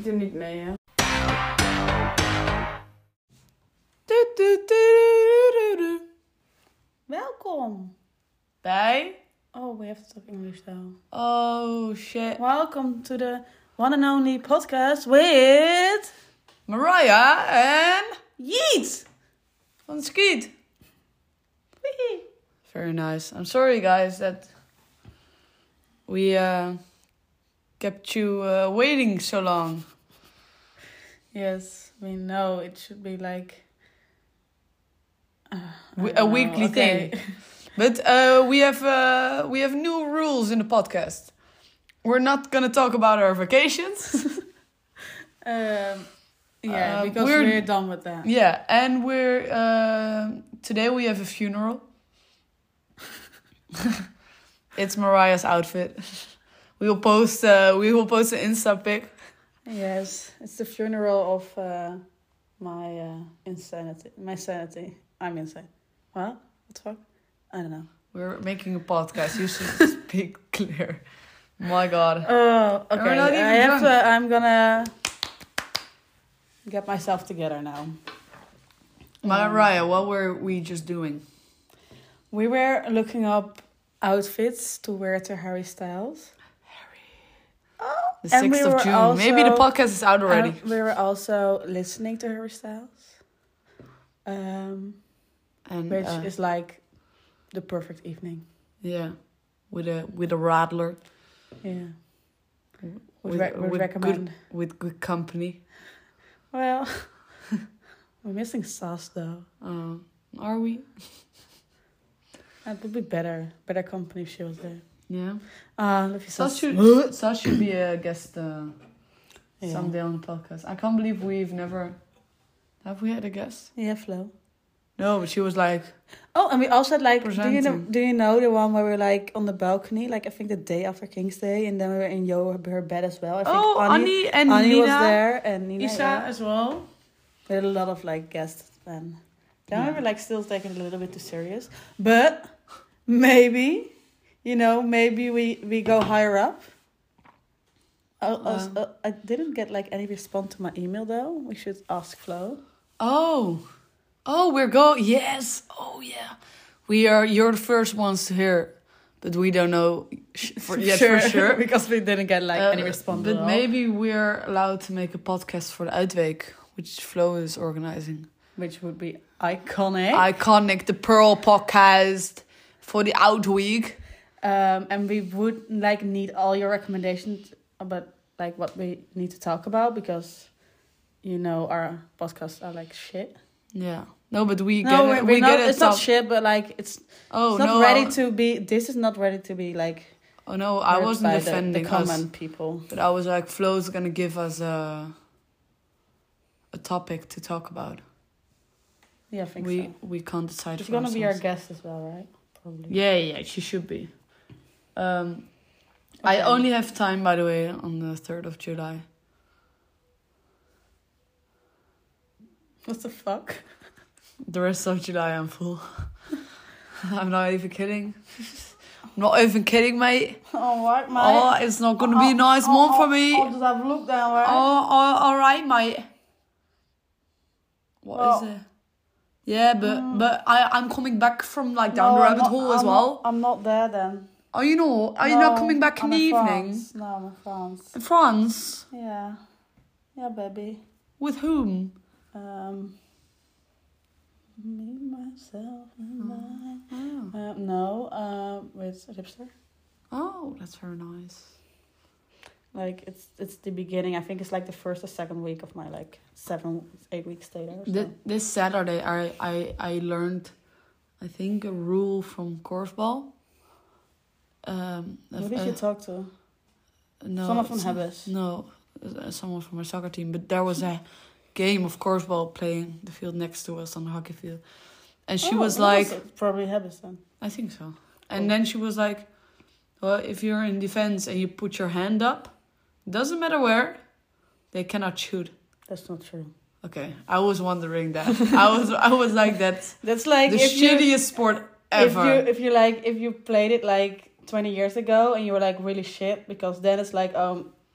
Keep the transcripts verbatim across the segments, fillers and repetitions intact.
er niet mee, hè? Welkom bij... Oh, we have to talk English now. Oh, shit. Welcome to the one and only podcast with... Mariah en... Yeet! Van Skeet. Very nice. I'm sorry, guys, that we uh, kept you uh, waiting so long. Yes, we know it should be like... Uh, We, a know. weekly Okay. thing. But uh, we have uh, we have new rules in the podcast. We're not gonna talk about our vacations. um, yeah, Uh, because we're- we're, done with that. Yeah, and we're uh, today we have a funeral. It's Mariah's outfit. We will post. Uh, we will post an Insta pic. Yes, it's the funeral of uh, my uh, insanity. My sanity. I'm insane. What? What the fuck? I don't know. We're making a podcast. You should speak clear. My God. Oh, okay. We're not even I have drunk. to. I'm gonna get myself together now. Mariah, what were we just doing? We were looking up outfits to wear to Harry Styles. Oh, The and we sixth of were June. also- Maybe the podcast is out already. And we were also listening to Harry Styles, um, And which uh, is like the perfect evening. yeah, with a with a rattler. Yeah, would, With- re- would with recommend. with good company. Well, we're missing sauce though. Uh, are we? It would be better, better company if she was there. Yeah. Ah, love you, Sas sauce. should, Sas should be a guest uh, Yeah. someday on the podcast. I can't believe we've never... Have we had a guest? Yeah, Flo. No, but she was like... Oh, and we also had like, do you know, Presenting. do you know the one where we were like on the balcony, like I think the day after King's Day, and then we were in Yo her bed as well. I think Oh, Annie and Annie Nina. was there, and Nina Isa yeah. as well. We had a lot of like guests then. Then Yeah. we were like still taking it a little bit too serious, but maybe, you know, maybe we we go higher up. Oh, Um. also, uh, I didn't get like any response to my email though. We should ask Flo. Oh. Oh, we're go. Yes. Oh, yeah. We are... You're the first ones to hear. But we don't know sh- for, yet for sure. because we didn't get like Uh, any response. But at all. maybe we're allowed to make a podcast for the Uitweek, which Flo is organizing. Which would be iconic. Iconic, the Pearl podcast for the Outweek. um, and we would like need all your recommendations about like what we need to talk about because, you know, our podcasts are like shit. Yeah. No, but we No, get we're, it. we're We not, get it. it's not top- shit, but like it's, Oh it's not no! ready I, to be. This is not ready to be like. oh no! I heard wasn't by the- defending the, us, common people. but I was like, Flo's gonna give us a a topic to talk about. Yeah, I think we so. we can't decide. She's for gonna be our ourselves. guest as well, right? Probably. Yeah, yeah, she should be. Um, Okay. I only have time, by the way, on the third of July. What the fuck? The rest of July, I'm full. I'm not even kidding. Not even kidding, mate. Oh, what, mate? Oh, it's not gonna be a nice month for me. I'll just have a look down, right? Oh, oh, all right, mate. What is Well, it? Yeah, but mm. but I I'm coming back from like down No, the I'm rabbit not- hole as I'm well. Not, I'm not there then. Are you not? Are you not No, coming back in I'm the evening? France. No, I'm in France. In France? Yeah. Yeah, baby. With whom? Um, me, myself, and I. Oh, Uh, no, uh, with Ripster. oh, that's very nice. Like it's it's the beginning. I think it's like the first or second week of my like seven eight week stay there. So. Th- this Saturday, I I I learned, I think, a rule from korfbal. Um, Who uh, did you talk to? No, Someone from it's- Hebbes. No, uh, someone from our soccer team. But there was a game of korfbal playing the field next to us on the hockey field, and she Oh, was who like, it? Probably Hebbes then. I think so. Cool. And then she was like, well, if you're in defense and you put your hand up, doesn't matter where, they cannot shoot. That's not true. Okay, I was wondering that. I was I was like, that's That's like the if you, shittiest sport ever. If you if you like if you played it like twenty years ago and you were like really shit because then it's like um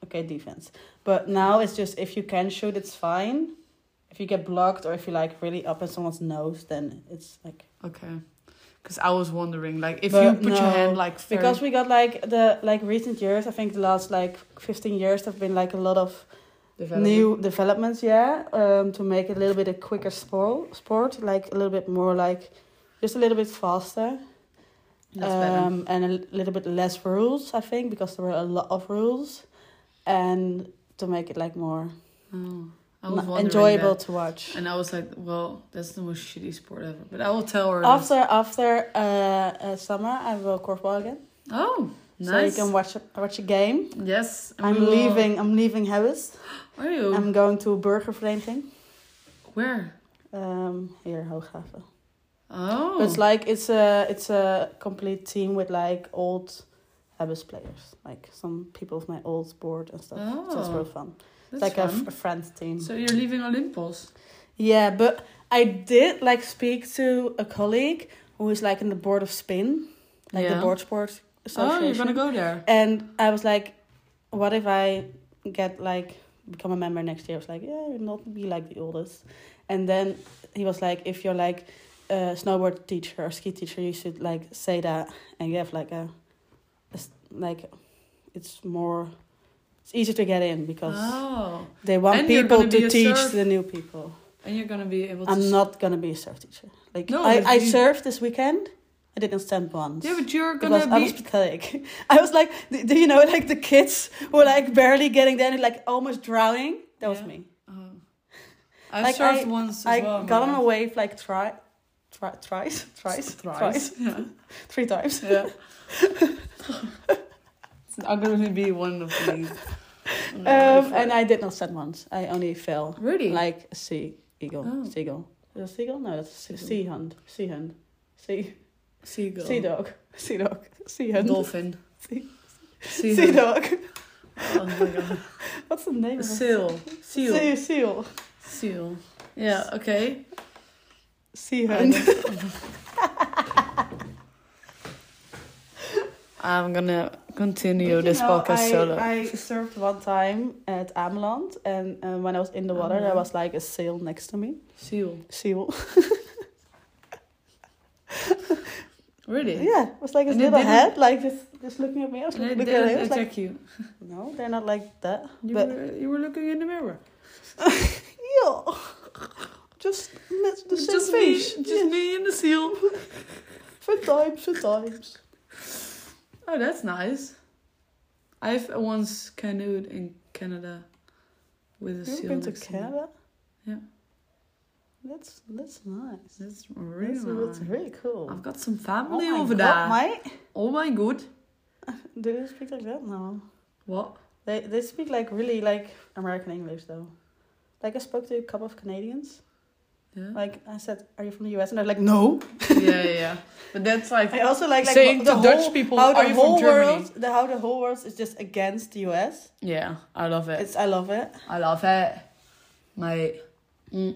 okay, defense. But now it's just if you can shoot, it's fine. If you get blocked or if you like really up in someone's nose, then it's like Okay. Because I was wondering, like, if But you put your no, hand like very... because we got like the like recent years. I think the last like fifteen years have been like a lot of Development. new developments. Yeah, um, to make it a little bit a quicker sport, sport like a little bit more like just a little bit faster. That's better. Um, and a l- little bit less rules, I think, because there were a lot of rules, and to make it like more Oh, I was n- wondering enjoyable that. to watch. And I was like, well, that's the most shitty sport ever. But I will tell her. After after uh, uh, summer, I will korfbal again. Oh, nice. So you can watch a, watch a game. Yes. and I'm we will- leaving. I'm leaving Hebbes. Are you? I'm going to Burgervereniging. Where? Um, here Hooghaven. Oh. But it's like it's a it's a complete team with like old Hebbes players, like some people of my old board and stuff. So it's Oh. real fun. That's Like a, fun. f- a friends team. So you're leaving Olympus? Yeah, but I did like speak to a colleague who is like in the board of Spin, like Yeah. the board sport Oh, association. you're gonna go there. And I was like, what if I get like become a member next year? I was like, yeah, you'll not be like the oldest. And then he was like, if you're like a snowboard teacher or ski teacher, you should like say that, and you have like a, a s- like, it's more, it's easier to get in because Oh. they want And you're people gonna be to a teach surf- the new people. And you're gonna be able to... I'm not gonna be a surf teacher. Like No, I, but I you- surfed this weekend. I didn't stand once. Yeah, but you're Because gonna I be... was pathetic. I was like, do do you know, like the kids were like barely getting there, and like almost drowning. That was Yeah. me. Oh. I Like, surfed I- once as I well. in got my on a life. wave like try, try, thrice, thrice, Thrice. Yeah. three times. Yeah. I'm gonna be one of these. Um, and I did not stand once. I only fell Really? like a sea eagle. Oh. Seagull. Is it a seagull? No, that's a sea, Seagull. sea hunt. Sea hunt. Sea Seagull. sea dog. Sea dog. Sea hunt. Dolphin. Sea, Sea, sea dog. Oh my god. What's the name A of it? seal. Seal. Sea seal. Seal. Yeah, okay. Sea I hunt. don't- I'm gonna continue Did this you know, podcast I, solo. I surfed one time at Ameland, and uh, when I was in the water, there Ameland. was like a sail next to me. Seal. Seal. Really? Yeah, it was like a And it little didn't- head, like just, just looking at me. I was And it looking at him. didn't I was like, attack you. no, they're not like that. You, but were, you were looking in the mirror. yeah, just met the same Just me, fish. just me and the seal. Fun times, fun times. Oh, that's nice. I've once canoed in Canada with a You've seal. been to next to me. Canada? Yeah. That's that's nice. That's really That's, nice. that's really cool. I've got some family oh my over God, there. mate. Oh my god. Do they speak like that? No. What? They they speak like really like American English though. Like I spoke to a couple of Canadians. Yeah. Like I said, "Are you from the U S?" And they're like, "No." yeah, yeah, yeah. But that's like I also like like saying the to whole, Dutch people, how the "Are you from whole Germany?" world, the how the whole world is just against the U S. yeah, I love it. It's I love it. I love it, mate. Mm.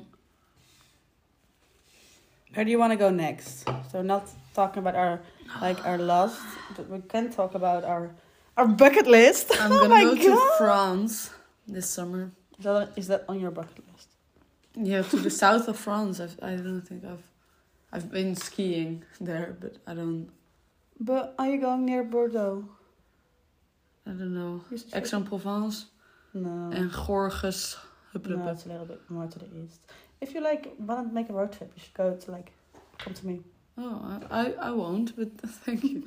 Where do you want to go next? So not talking about our like our last, but we can talk about our our bucket list. I'm Oh gonna my go to God. France this summer. Is that, is that on your bucket list? Yeah, to the south of France. I've, I don't think I've I've been skiing there, but I don't But are you going near Bordeaux? I don't know. You should- Aix-en-Provence No. and Gorges. Hup, hup, No, hup. it's a little bit more to the east. If you like want to make a road trip, you should go to like come to me. Oh, I, I I won't, but thank you.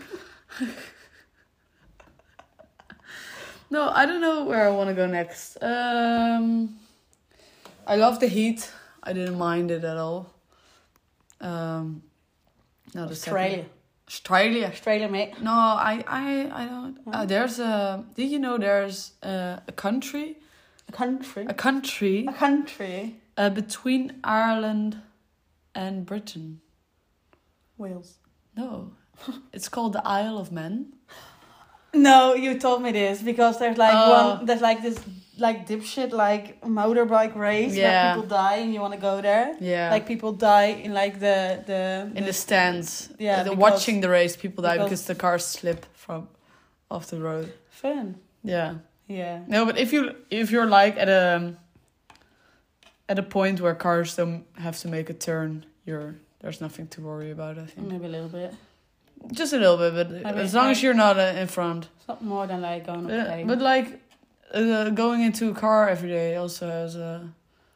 No, I don't know where I want to go next. Um, I love the heat. I didn't mind it at all. Um, no, the second- Australia. Australia. Australia, mate. No, I, I, I don't. Uh, there's a. Did you know there's a, a country, A country. a country A country. uh, between Ireland and Britain? Wales. No, it's called the Isle of Man. No, you told me this because there's like Oh. one. There's like this like dipshit like motorbike race Yeah. where people die and you want to go there. Yeah, Like people die in like the the. in the stands. Yeah, the, because- watching the race, people die because- because the cars slip from off the road. Fun. Yeah, Yeah. No, but if you if you're like at a at a point where cars don't have to make a turn, you're there's nothing to worry about. I think Maybe a little bit. just a little bit, but I mean, as long I- as you're not uh, in front. It's not more than like going on a Uh, plane. but like uh, going into a car every day also has a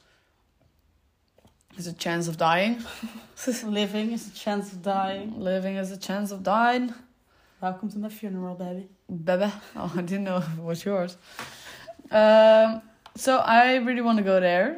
has a chance of dying. Living is a chance of dying. Living has a chance of dying. Welcome to my funeral, baby. Bebe. Oh, I didn't know it was yours. Um, so I really want to go there.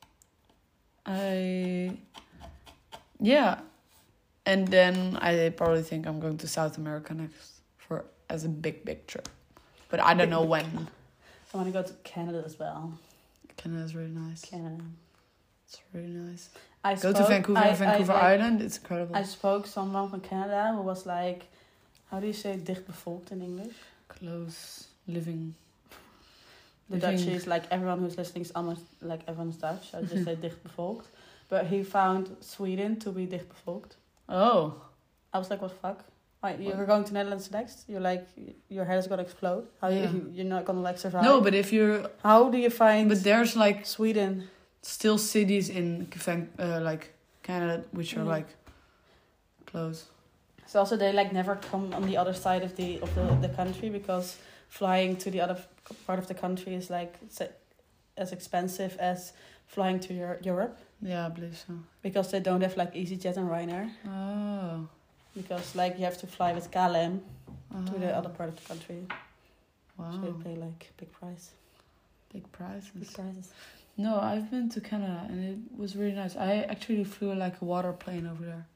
I, yeah, and then I probably think I'm going to South America next for as a big big trip, but I don't know when. I want to go to Canada as well. Canada's really nice. Canada. It's really nice. I Go to spoke- Vancouver, I- Vancouver I, like, Island. It's incredible. I spoke to someone from Canada who was like, how do you say dichtbevolkt in English? Close living. The Living- Dutch is like everyone who's listening is almost like everyone's Dutch. I just say dichtbevolkt. But he found Sweden to be dichtbevolkt. Oh, I was like, what the fuck? Wait, you're going to Netherlands next? You're like, your head is gonna explode. How Yeah. you, you're not gonna like survive? no, but if you're, How do you find but there's like Sweden? still cities in Van- uh, like Canada which are Mm. like close. So also they like never come on the other side of the of the, the country because flying to the other f- part of the country is like s- as expensive as flying to Euro- Europe Yeah, I believe so. because they don't have like EasyJet and Ryanair Oh. because like you have to fly with K L M to the Oh. other part of the country. Wow. So you pay like big price, Big prices. big prices. No, I've been to Canada and it was really nice. I actually flew like a water plane over there.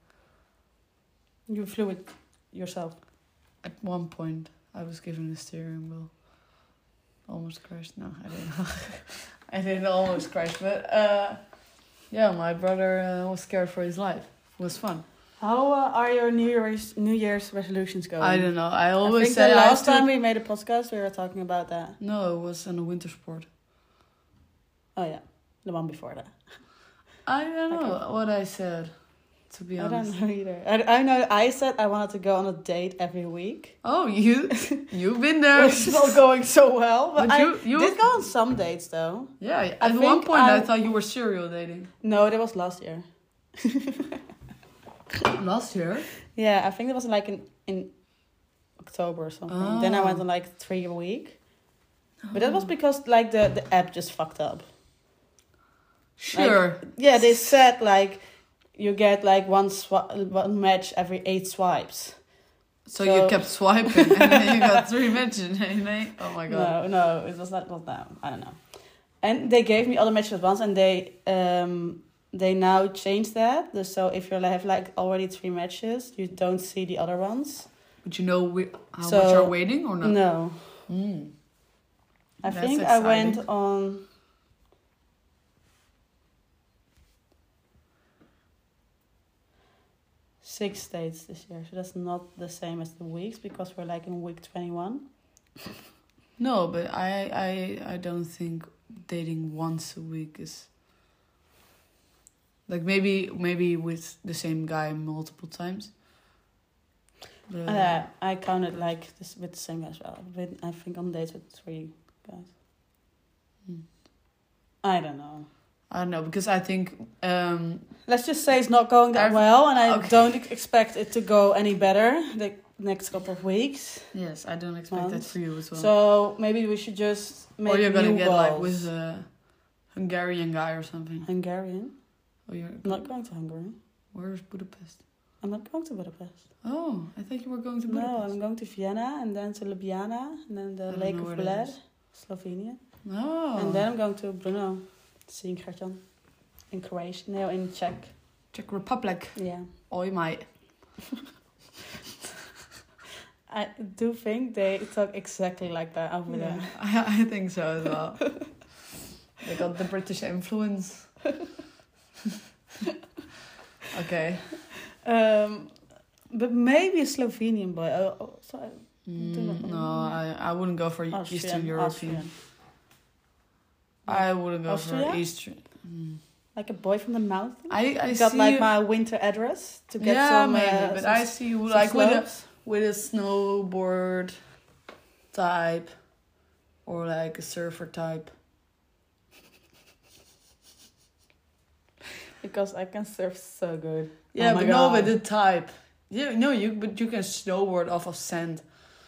You flew it yourself. At one point, I was given the steering wheel. Almost crashed. No, I didn't. I didn't almost crash, but uh, yeah, my brother uh, was scared for his life. It was fun. How uh, are your New Year's New Year's resolutions going? I don't know. I I always think said the I last have to- time we made a podcast, we were talking about that. No, it was on a winter sport. Oh yeah, the one before that. I don't know Okay. what I said, to be I honest. don't know either. I, I know I said I wanted to go on a date every week. Oh, you, you've been there. It's not going so well, but, But I you- you- did go on some dates though. Yeah, I at one think point I, I- thought you were serial dating. No, that was last year. Last year? Yeah, I think it was like in, in October or something. Then I Oh. went on like three a week. But that was because like the, the app just fucked up. Sure. Yeah, they said like you get like one swi- one match every eight swipes. so, so- you kept swiping and then you got three matches. Oh my god. No, no, it was not not that. I don't know. And they gave me other matches at once, and they um they now changed that. The- So if you have like already three matches, you don't see the other ones. But you know we, how So- much are waiting or not? No, Mm. I That's think I went exciting. on. Six dates this year, so that's not the same as the weeks because we're like in week twenty-one. No, but I, I, I don't think dating once a week is... Like maybe maybe with the same guy multiple times. But, And uh, I counted like this with the same as well. With, I think on dates with three guys. Hmm. I don't know. I don't know, because I think... Um, Let's just say it's not going that I've- well, and I okay. don't expect it to go any better the next couple of weeks. yes, I don't expect that Months. for you as well. So maybe we should just make or you're gonna new get goals. like with a Hungarian guy or something. Hungarian. Or you're I'm not going to Hungary. Where's Budapest? I'm not going to Budapest. Oh, I thought you were going to Budapest. No, I'm going to Vienna and then to Ljubljana and then I the don't Lake know of where that Bled, is. Slovenia. Oh. And then I'm going to Brno, seeing Gertjan in Croatia. No, in Czech. Czech Republic. Yeah. Oi, mate. I do think they talk exactly like that over Yeah, there. I, I think so as well. They got the British influence. Okay. Um, but maybe a Slovenian boy. Oh, oh, sorry. Do not Mm, know. no, I, I wouldn't go for Austrian, Eastern European. Austrian. I wouldn't go Austria? for Eastern. Mm. Like a boy from the mountains. I, I Got see like you- my winter address to get yeah, some. maybe, uh, but some I s- see you some like with a, slopes. with a snowboard type. or like a surfer type? Because I can surf so good. Yeah, Oh my but no, God. but the type. Yeah, no, you but you can snowboard off of sand.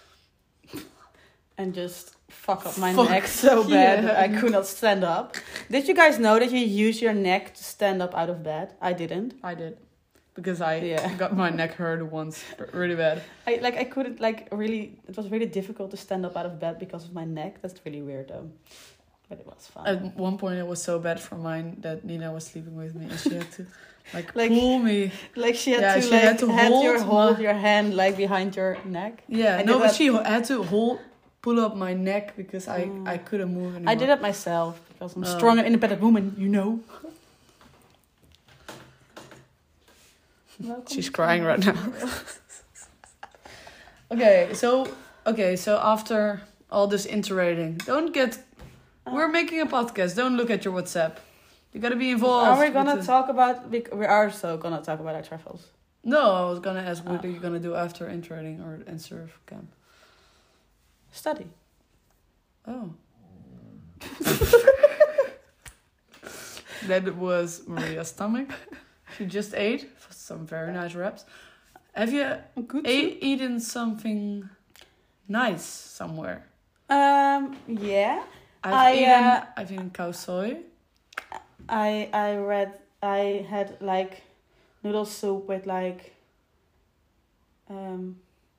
And just fuck up my Fuck. neck so bad that I Yeah. could not stand up. Did you guys know that you use your neck to stand up out of bed? I didn't. I did. Because I Yeah. got my neck hurt once really bad. I like I couldn't like really. It was really difficult to stand up out of bed because of my neck. That's really weird though. But it was fun. At one point it was so bad for mine that Nina was sleeping with me and she had to like, Like- pull me. Like she had Yeah, to she like had to hold your hold my- your hand like behind your neck. Yeah, I no, did but that- she had to hold, pull up my neck because I, Mm. I couldn't move anymore. I did it myself because I'm a Oh. strong and independent woman, you know. Welcome She's to crying my right now. world. Okay, so okay, so after all this iterating, don't get. We're making a podcast. Don't look at your WhatsApp. You gotta be involved. Are we with gonna the- talk about? bec- We are so gonna talk about our travels. No, I was gonna ask what Oh. are you gonna do after iterating or and surf camp. Study. Oh. That was Maria's stomach. She just ate some very nice wraps. Have you Good. a- eaten something nice somewhere? Um. Yeah. I've I, eaten. uh, I've eaten cow soy. I I read. I had like noodle soup with like. Um.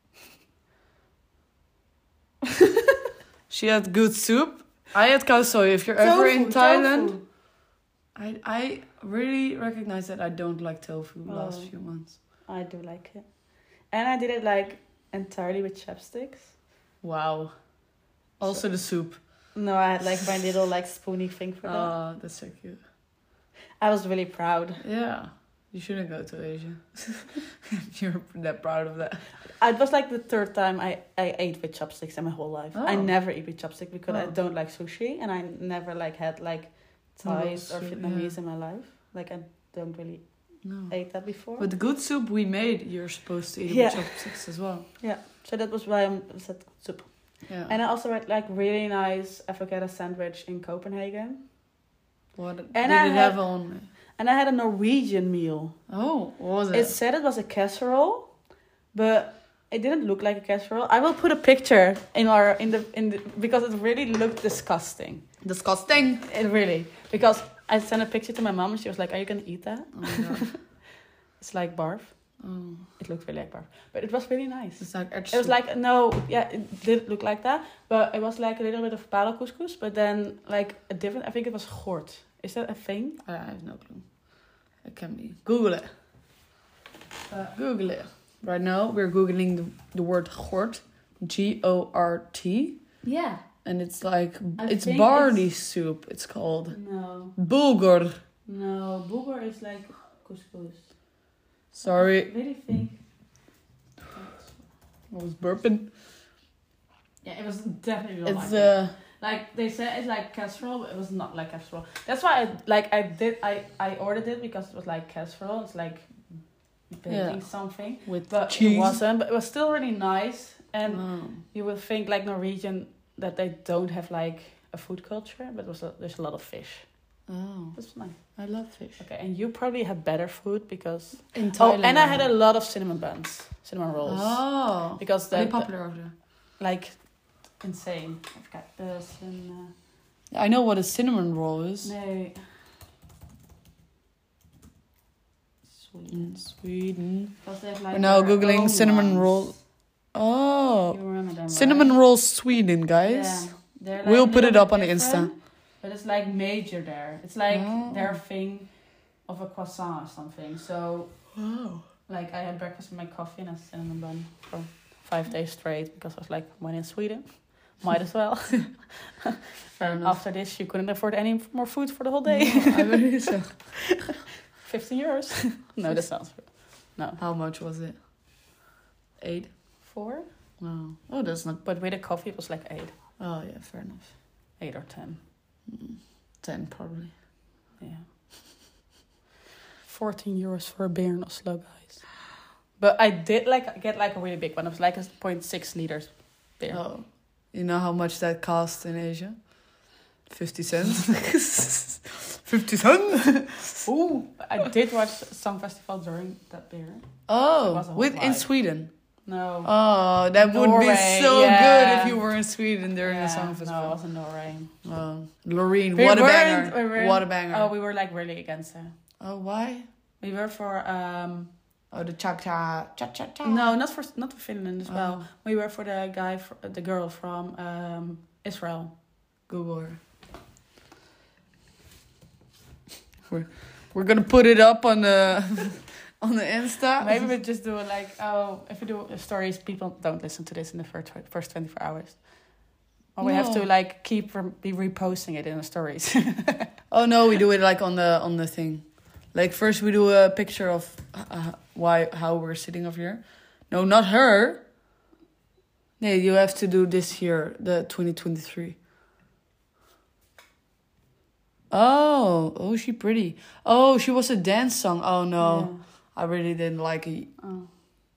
She had good soup. I had cow soy. If you're ever in tofu, Thailand, tofu. I I really recognize that I don't like tofu the last Oh. few months. I do like it, and I did it like entirely with chopsticks. Wow. Also the soup. No, I had like my little like spoony thing for that. Oh, that's so cute. I was really proud. Yeah. You shouldn't go to Asia. You're that proud of that. It was like the third time I, I ate with chopsticks in my whole life. I Oh. never eat with chopsticks because I Oh. don't like sushi, and I never like had like Thai Noodles, or yeah. Vietnamese in my life. Like I don't really No. ate that before. But the good soup we made, you're supposed to eat it Yeah. with chopsticks as well. So that was why I said soup. Yeah. And I also had like really nice avocado sandwich in Copenhagen. what did and it I have had- on? And I had a Norwegian meal. Oh, what was it? It said it was a casserole, but it didn't look like a casserole. I will put a picture in our in the in the because it really looked disgusting. disgusting. It really because I sent a picture to my mom and she was like, "Are you gonna eat that?" Oh my god. It's like barf. Oh, It looked really like barf, but it was really nice. it's like It was like no, yeah, it did look like that, but it was like a little bit of palo couscous, but then like a different. I think it was gort. Is that a thing? I have no clue. It can be. Google it. Uh, Google it. Right now we're googling the, the word gort, G O R T, Yeah. and it's like I it's think barley it's- soup. It's called No, bulgur. no, bulgur is like couscous. Sorry, I really think. I was burping. Yeah, it was definitely not It's like it. uh. Like they said it's like casserole, but it was not like casserole. That's why I like I did I I ordered it because it was like casserole. It's like baking Yeah. something, With but cheese. it wasn't. But it was still really nice. And Oh. you would think like Norwegian that they don't have like a food culture, but it was a, there's a lot of fish. Oh, That's nice. I love fish. Okay, and you probably had better food because In oh, Thailand. and I had a lot of cinnamon buns, cinnamon rolls, Oh, because very the, popular over there. like insane. I've got this and. Uh, I know what a cinnamon roll is. Nee. Sweden. In Sweden. Because they have like We're now their googling own cinnamon ones. roll. Oh, You remember them, cinnamon right? roll Sweden, guys. Yeah. They're, like, We'll a put little it up bit on the Insta. different, But it's like major there. It's like Oh. their thing of a croissant or something. So Wow. like I had breakfast with my coffee and a cinnamon bun for five days straight because I was like, when in Sweden, might as well. Fair And enough. after this, you couldn't afford any more food for the whole day. I believe so. Fifteen euros. No, that sounds no How much was it? Eight. four. Wow. Oh, that's not. But with a coffee, it was like eight, Oh yeah, fair enough. eight or ten. Mm, Ten probably. Yeah. fourteen euros for a beer in Oslo, guys. But I did like get like a really big one. It was like a zero point six liters beer. Oh, You know how much that costs in Asia? Fifty cents. Fifty cents. Ooh, I did watch Song Festival during that period. It Oh, was a whole with in vibe. Sweden. No. Oh, that would be Norway, so yeah. good if you were in Sweden during yeah, the Song No, it Festival. was in Norway. Oh, Loreen, We what a weren't- banger! we weren't- What a banger! Oh, we were like really against it. Oh, why? We were for um Oh, the cha cha cha cha cha. no, not for not for Finland as well. Oh. We were for the guy, for, the girl from um Israel. Google her. We're we're gonna put it up on the on the Insta. Maybe we just do it like, oh, if we do stories, people don't listen to this in the first first twenty-four hours. Or we have to No. like keep re- be reposting it in the stories. Oh no, we do it like on the on the thing. Like first we do a picture of uh, why how we're sitting over here. No, not her. Nee, you have to do this here, the twenty twenty-three. Oh, oh, she pretty. Oh, she was a dance song. Oh no, Yeah. I really didn't like it. Oh.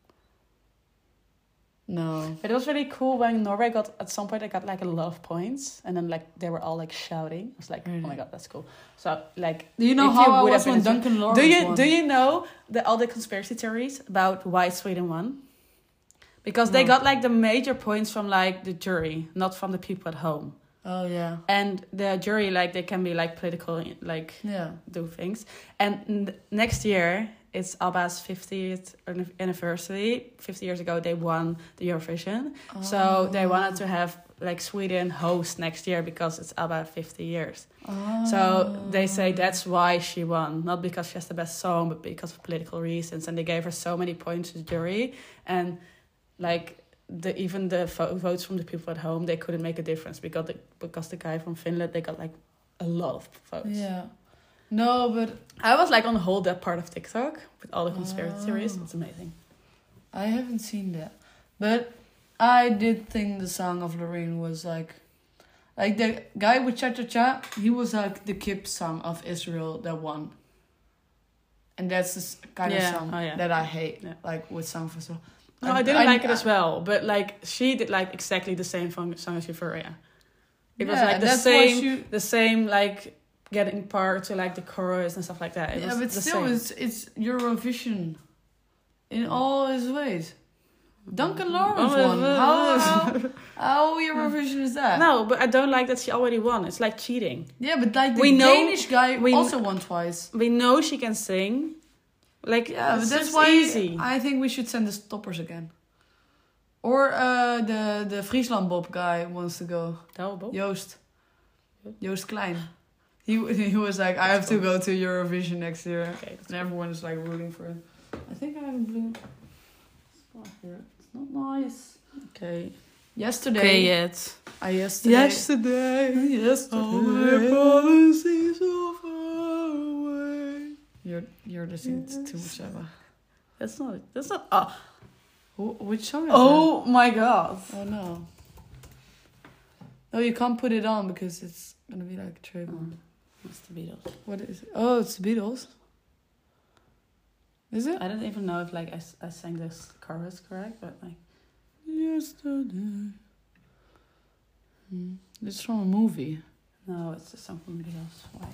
No. But it was really cool when Norway got, at some point, I got like a lot of points. And then like they were all like shouting. I was like, Really? oh my God, that's cool. So like, Do you know if how you I would was have when been in- Duncan Lawrence Do you won? do you know the all the conspiracy theories about why Sweden won? Because they No. got like the major points from like the jury, not from the people at home. Oh yeah, And the jury, like they can be like political, like yeah. do things. And n- next year it's ABBA's fiftieth anniversary. Fifty years ago they won the Eurovision, so they wanted to have like Sweden host next year because it's ABBA fifty years. Oh. So they say that's why she won, not because she has the best song, but because of political reasons. And they gave her so many points to the jury, and like the even the vo- votes from the people at home, they couldn't make a difference because the because the guy from Finland, they got like a lot of votes. Yeah. No, but I was like on the whole that part of TikTok with all the conspiracy Oh. theories. It's amazing. I haven't seen that. But I did think the song of Loreen was like, like the guy with Cha Cha Cha, he was like the Kip song of Israel that won. And that's the s- kind Yeah, of song oh, yeah. that I hate, Yeah. like with Song Festival. No, I, didn't like it as well, but like she did like exactly the same song, song as Euphoria. It was Yeah, like the that's why same, she- the same like getting part to like the chorus and stuff like that. It Yeah, was but the still, same. it's it's Eurovision in all his ways. Duncan Lawrence Oh, won. uh, How, how, how Eurovision is that? No, but I don't like that she already won. It's like cheating. Yeah, but like the We know- Danish guy we- also won twice. We know she can sing. Like Yeah, but it's that's just why easy. I think we should send the stoppers again. Or uh, the the Friesland Bob guy wants to go. Double. Joost. Joost Klein. He he was like, I have to go to Eurovision next year. Okay, that's And everyone is like rooting for him. I think I have a blue spot here. It's not nice. okay. Yesterday. Okay, it. I yesterday. Yesterday. Yesterday. policies so far away. You're you're listening to too much Abba. That's not. That's not. Oh, Wh- Which song is oh my God. that? Oh no. No, you can't put it on because it's gonna be like a trade. Oh, it's the Beatles. What is it? Oh, it's the Beatles. Is it? I don't even know if like I, s- I sang this chorus correct, but like Yesterday. Hmm. It's from a movie. no, it's a song from the Beatles. Why?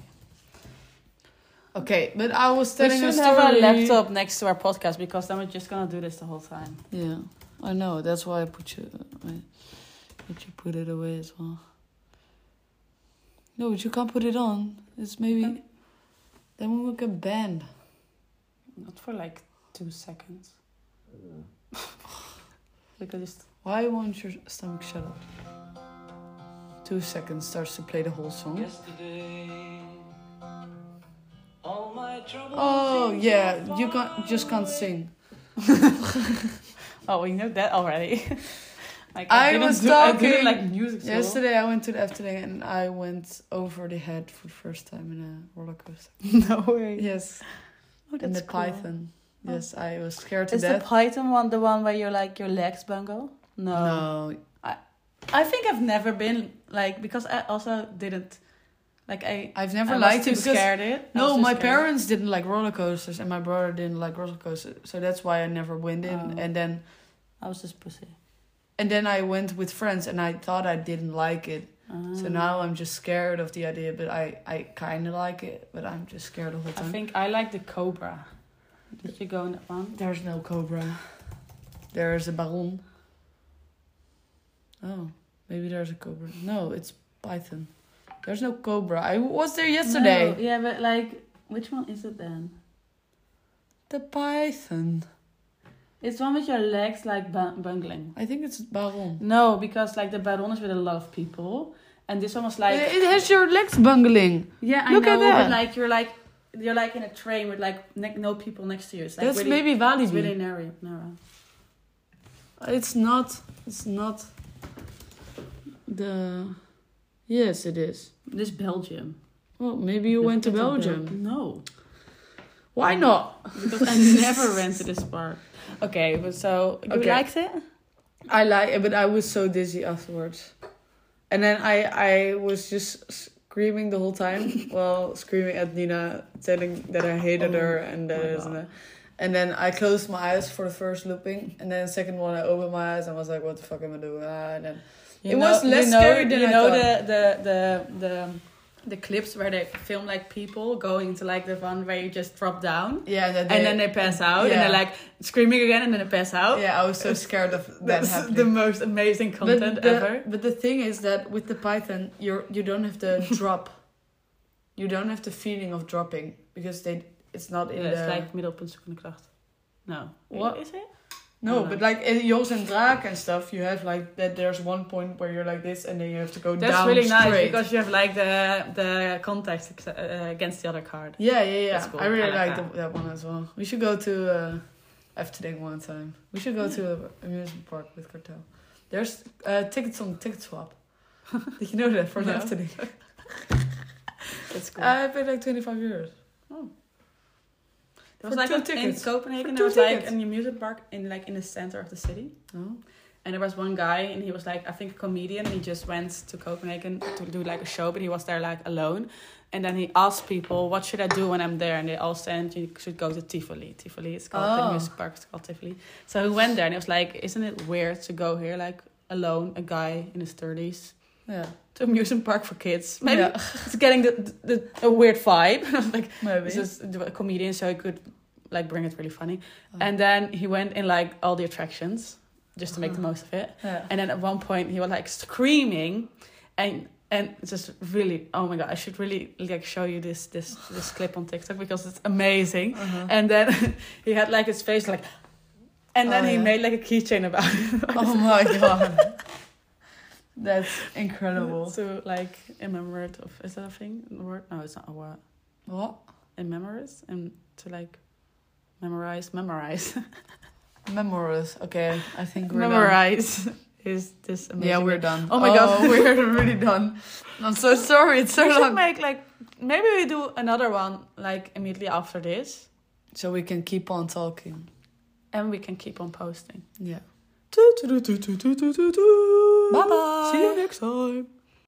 Okay, but I was We telling a should story. have a laptop next to our podcast because then we're just gonna do this the whole time. Yeah, I know. That's why I put you. I put you put it away as well. No, but you can't put it on. It's maybe. Then we will get banned. Not for like two seconds. We could just. Why won't your stomach shut up? Two seconds starts to play the whole song. Yesterday, all my troubles Oh seemed yeah, so you far can't just can't sing. Oh, we know that already. like I didn't was do, I didn't talking like music. So. Yesterday I went to the Efteling and I went over the head for the first time in a roller coaster. No way. Yes, Oh, in the that's cool. Python. Yes, I was scared to Is the death. Python one the one where you're like your legs bungle? No. No, I think I've never been like because I also didn't like I. I've never I liked was it too because scared it. I no, was too my scared. parents didn't like roller coasters and my brother didn't like roller coasters, so that's why I never went in. Oh. And then I was just pussy. And then I went with friends and I thought I didn't like it. Ah. So now I'm just scared of the idea, but I, I kind of like it, but I'm just scared the whole I time. think I like the Cobra. Did you go in that one? There's no cobra. There's a baron. Oh, maybe there's a cobra. No, it's python. There's no cobra. I was there yesterday. No, yeah, but like, which one is it then? The python. It's one with your legs like bu- bungling. I think it's baron. No, because like the Baron is with a lot of people, and this one was like. It has your legs bungling. Yeah, I Look know, at that. but like you're like you're like in a train with like ne- no people next to you. It's like That's really, maybe Walibi. It's really narrow. narrow. It's not. It's not. The. Yes, it is. This Belgium. Well, maybe you This went to is a Belgium. Bel- No, Why not? because I never went to this park. Okay, but so you Okay. liked it? I like it, but I was so dizzy afterwards. And then I, I was just screaming the whole time. Well, screaming at Nina, telling that I hated Oh her and that my is God. and that. And then I closed my eyes for the first looping. And then the second one, I opened my eyes and was like, what the fuck am I doing? Ah, and then You It know- was less you know, scary than you I know thought. the, the the the the clips where they film like people going into like the one where you just drop down yeah, and then they, and then they pass out Yeah. and they're like screaming again and then they pass out. yeah, I was so scared of that That's happening. the most amazing content but the, ever. But the thing is that with the python, you're you don't have the drop. You don't have the feeling of dropping because they it's not in Yeah, the. it's like middelpunt zoekende kracht. No. What? Is it? No, Oh, but no. like in Jos and Draak and stuff, you have like that. There's one point where you're like this, and then you have to go That's down really nice straight. because you have like the the context ex- uh, against the other card. Yeah, yeah, yeah. That's cool. I really I like like that. the, that one as well. We should go to uh, Efteling one time. We should go to an amusement park with Cartel. There's uh, tickets on Ticket Swap. Did you know that for the No. Efteling? That's cool. I paid like twenty-five euros. There was for like two a, tickets. in Copenhagen. For There two was like tickets. an amusement park in like in the center of the city. Oh. And there was one guy, and he was like, I think a comedian, and he just went to Copenhagen to do like a show, but he was there like alone. And then he asked people, what should I do when I'm there? And they all said, you should go to Tivoli. Tivoli, it's called, Oh. the music park is called Tivoli. So he went there, and he was like, isn't it weird to go here, like, alone, a guy in his thirties, Yeah. to amusement park for kids? Maybe Yeah. it's getting the, the, a weird vibe. I was like, Maybe. this is a comedian, so he could, like, bring it really funny. Oh. And then he went in, like, all the attractions, just to make the Uh-huh. most of it. Yeah. And then at one point he was like screaming, and and just really, oh my god, I should really like show you this this this clip on TikTok because it's amazing. Uh-huh. And then he had like his face like, and then Oh, he yeah. made like a keychain about it. Oh my god. That's incredible. To like commemorate of, is that a thing? A word? No, it's not a word. What? Memorize and to like memorize, memorize, Memories. Okay, I think we're memorize. Is this done. amazing? Yeah, we're done. Oh my god. we're really done. I'm so sorry. It's so We should long. make like maybe we do another one like immediately after this, So we can keep on talking. and we can keep on posting. Yeah. Bye bye. Bye bye. See you next time.